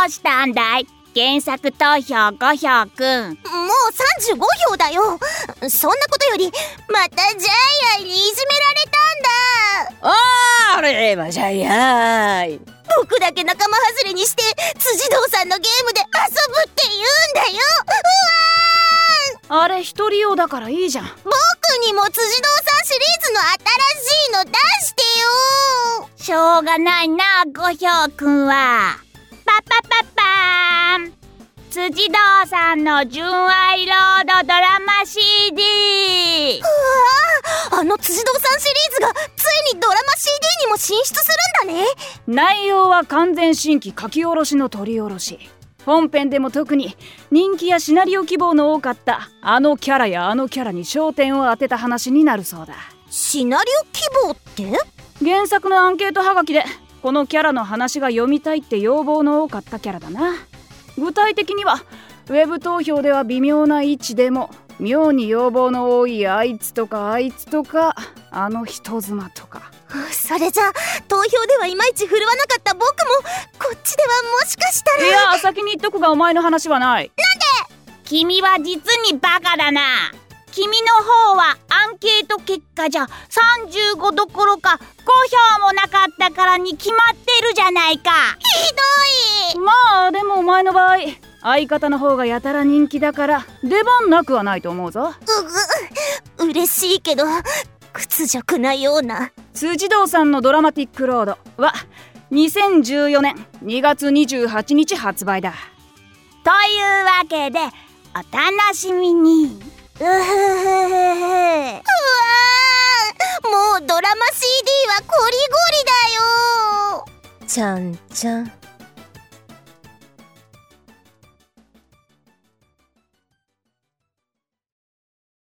うしたんだい？原作投票5票くん。もう 35票だよ。そんなことよりまたジャイアンにいじめられたんだ。 あれはジャイアン。 僕だけ仲間外れにして辻堂さんのゲームで遊ぶって言うんだよ。 あれ一人用だからいいじゃん。 僕にも辻堂さんシリーズの新しいの出してよ。 しょうがないな、5票くんは。パパパパーン、辻堂さんの純愛ロードドラマ CD。 あの辻堂さんシリーズがついにドラマ CD にも進出するんだね。 内容は完全新規書き下ろしの取り下ろし。本編でも特に人気やシナリオ希望の多かったあのキャラやあのキャラに焦点を当てた話になるそうだ。 シナリオ希望って？ 原作のアンケートはがきでこのキャラの話が読みたいって要望の多かったキャラだな。具体的にはウェブ投票では微妙な位置でも妙に要望の多いあいつとかあいつとかあの人妻とか。 それじゃあ投票ではいまいち振るわなかった僕もこっちではもしかしたら。 いや、先に言っとくがお前の話はない。 なんで？ 君は実にバカだな。君の方はアンケート結果じゃ35どころか5票もなかったからに決まってるじゃないか。 ひどい。 まあでもお前の場合相方の方がやたら人気だから出番なくはないと思うぞ。 嬉しいけど屈辱なような。 辻堂さんのドラマティックロードは2014年2月28日発売だ。というわけでお楽しみに。 もうドラマ CD はコリゴリだよ。 ちゃんちゃん。